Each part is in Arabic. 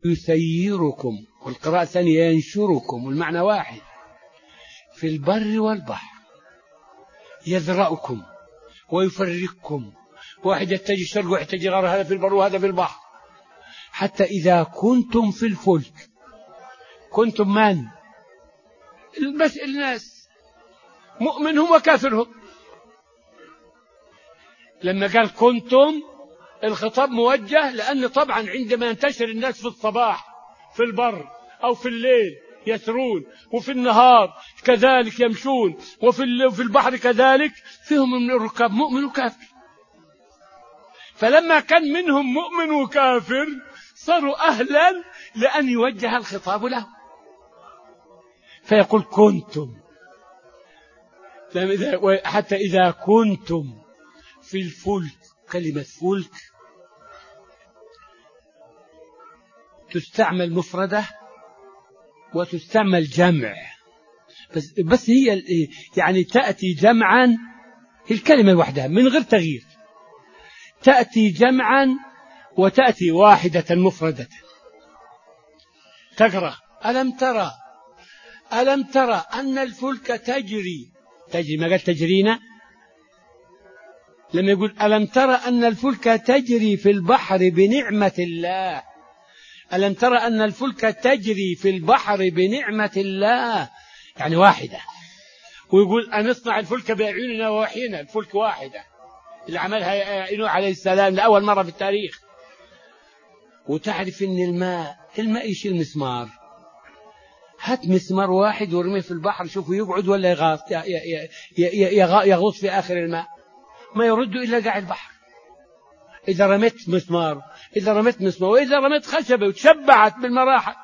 يسيركم، والقراءة الثانية ينشركم، والمعنى واحد، في البر والبحر، يذرأكم ويفرقكم، واحد يتجه الشرق واحد يتجه غرب، هذا في البر وهذا في البحر، حتى إذا كنتم في الفلك. كنتم من؟ بس الناس، مؤمنهم وكافرهم. لما قال كنتم الخطاب موجه، لأن طبعا عندما ينتشر الناس في الصباح في البر أو في الليل يسرون، وفي النهار كذلك يمشون، وفي البحر كذلك، فيهم من الركاب مؤمن وكافر. فلما كان منهم مؤمن وكافر صاروا أهلا لأن يوجه الخطاب له، فيقول كنتم، حتى إذا كنتم في الفلك. كلمة فلك تستعمل مفردة وتستعمل جمع، بس هي يعني تأتي جمعا، الكلمة وحدها من غير تغيير، تأتي جمعا وتأتي واحدة مفردة. تقرأ ألم ترى أن الفلك تجري، ما قال تجرينا. لما يقول ألم ترى أن الفلك تجري في البحر بنعمة الله، ألم ترى أن الفلك تجري في البحر بنعمة الله، يعني واحدة. ويقول أن نصنع الفلك بأعيننا ووحينا، الفلك واحدة اللي عملها نوح عليه السلام لأول مرة في التاريخ. وتعرف أن الماء يشيل مسمار، هات مسمار واحد ورميه في البحر، شوفوا يقعد ولا يغوص في آخر الماء، ما يرد إلا قاع البحر. إذا رميت مسمار وإذا رميت خشبة وتشبعت بالمراحة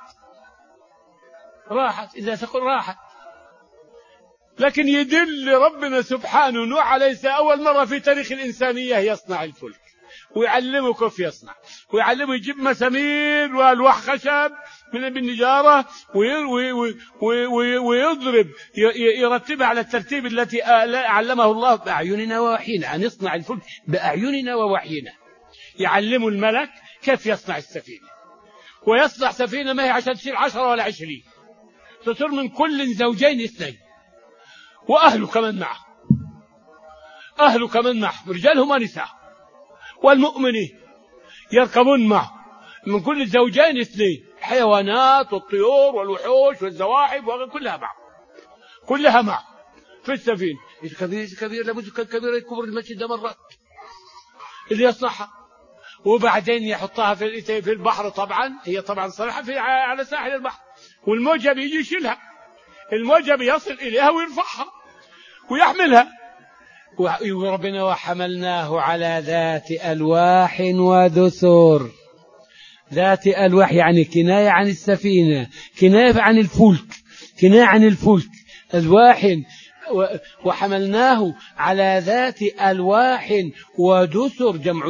راحت، إذا تقول راحت. لكن يدل ربنا سبحانه نوح عليه السلام أول مرة في تاريخ الإنسانية يصنع الفلك، ويعلمه كيف يصنع، ويعلمه يجيب مسامير والواح خشب من بالنجارة ويضرب يرتبها على الترتيب التي علمه الله بأعيننا ووحينا، أن يصنع الفلك بأعيننا ووحينا. يعلم الملك كيف يصنع السفينة، ويصنع سفينة ما هي عشان تشيل 10 ولا 20، تصير من كل زوجين 2، وأهله كمان معه رجالهم ونساء، والمؤمنين يركبون معه من كل زوجين 2، حيوانات والطيور والوحوش والزواحف كلها معه في السفينة. كبير لابد كان كبير يكبر المسجد ده مرات اللي يصنعها، وبعدين يحطها في البحر. طبعا هي طبعا صراحة على ساحل البحر، والموجة بيجي يشيلها، الموجة بيصل إليها ويرفعها ويحملها. وربنا وحملناه على ذات ألواح ودسر. ذات ألواح يعني كناية عن السفينة، كناية عن الفلك، ألواح. وحملناه على ذات ألواح ودسر، جمع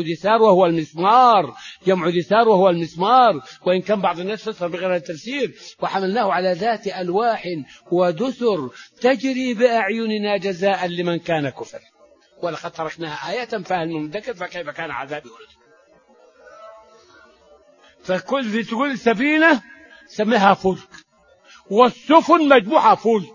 دسار وهو المسمار، وإن كان بعض الناس فسر بغير التفسير. وحملناه على ذات ألواح ودسر تجري بأعيننا جزاء لمن كان كفر، ولقد تركناها آية فهل من مدكر فكيف كان عذابي ونذر. فكل تقول السفينة سميها فلك، والسفن مجموعة فلك.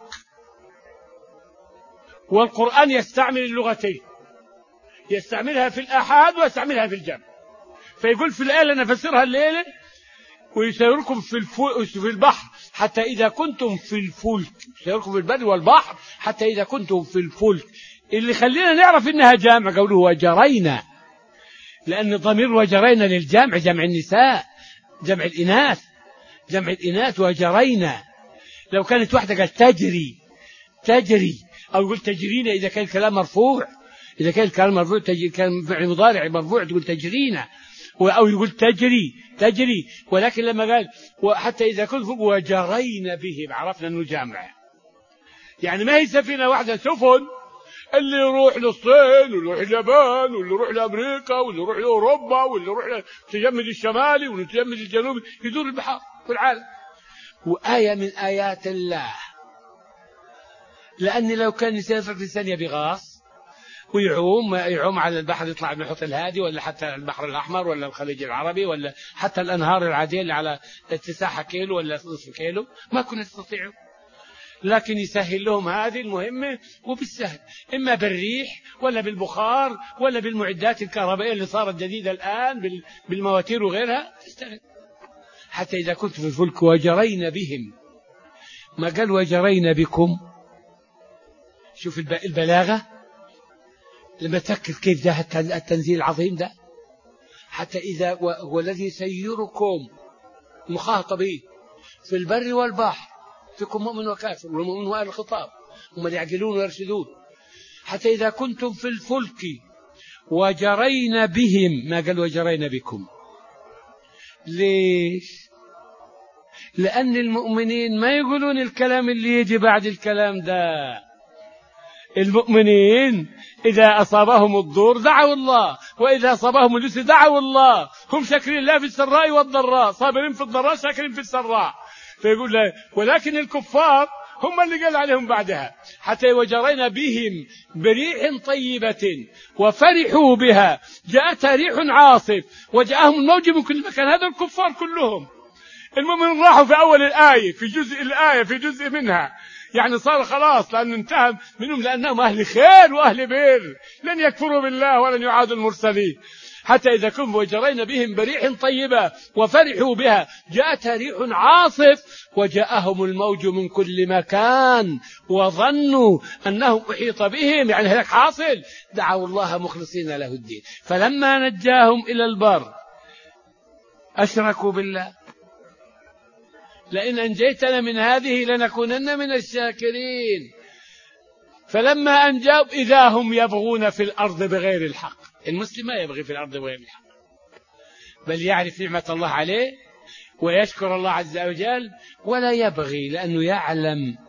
والقرآن يستعمل اللغتين، يستعملها في الآحاد ويستعملها في الجمع. فيقول في الآية اللي نفسرها الليلة ويسيركم في البحر حتى إذا كنتم في الفلك، يسيركم في البر والبحر حتى إذا كنتم في الفلك. اللي خلينا نعرف إنها جامع قوله وجرينا، لأن ضمير وجرينا للجامع، جمع النساء، جمع الإناث وجرينا. لو كانت واحدة قال تجري أو يقول تجرينا إذا كان الكلام مرفوع، كان فعل مضارع مرفوع تقول تجرينا، أو يقول تجري. ولكن لما قال حتى إذا كنت فوق وجرينا بهم عرفنا أنه جامع، يعني ما هي سفينة واحدة، سفن اللي يروح للصين واللي يروح اليابان واللي يروح لأمريكا واللي يروح لأوروبا واللي يروح للتجمد الشمالي والتجمد الجنوبي، يدور البحار في العالم. وآية من آيات الله، لأن لو كان يسافر في ثانية بغاص ويعوم على البحر، يطلع المحيط الهادي ولا حتى البحر الأحمر ولا الخليج العربي ولا حتى الأنهار العادية اللي على اتساعها كيلو ولا نصف كيلو، ما كنا يستطيعوا. لكن يسهل لهم هذه المهمة وبالسهل، إما بالريح ولا بالبخار ولا بالمعدات الكهربائية اللي صارت جديدة الآن بالمواتير وغيرها تستغل. حتى إذا كنت في الفلك وجرين بهم، ما قال وجرين بكم. شوف البلاغة لما تفكر كيف ده التنزيل العظيم ده. حتى إذا هو الذي يسيركم مخاطبين في البر والبحر، فيكم مؤمن وكافر، والمؤمن وأهل الخطاب هم اللي يعقلون ويرشدون. حتى إذا كنتم في الفلك وجرين بهم، ما قال وجرين بكم. ليش؟ لأن المؤمنين ما يقولون الكلام اللي يجي بعد الكلام ده. المؤمنين إذا أصابهم الضر دعوا الله، وإذا أصابهم اليسر دعوا الله، هم شاكرين الله في السراء والضراء، صابرين في الضراء شاكرين في السراء. فيقول له ولكن الكفار هم اللي قال عليهم بعدها حتى وجرينا بهم بريح طيبة وفرحوا بها جاءتها ريح عاصف وجاءهم الموج من كل مكان. هذا الكفار كلهم. المؤمنين راحوا في أول الآية، في جزء منها، يعني صار خلاص لأنه انتهى منهم، لأنهم أهل خير وأهل بر لن يكفروا بالله ولن يعادوا المرسلين. حتى إذا كنتم وجرين بهم بريح طيبة وفرحوا بها جاءتها ريح عاصف وجاءهم الموج من كل مكان وظنوا أنه أحيط بهم، يعني هناك حاصل، دعوا الله مخلصين له الدين فلما نجاهم إلى البر أشركوا بالله لئن أنجيتنا من هذه لنكونن من الشاكرين. فلما أنجاهم إذا هم يبغون في الأرض بغير الحق. المسلم ما يبغي في الأرض بغير الحق، بل يعرف نعمة الله عليه ويشكر الله عز وجل ولا يبغي، لأنه يعلم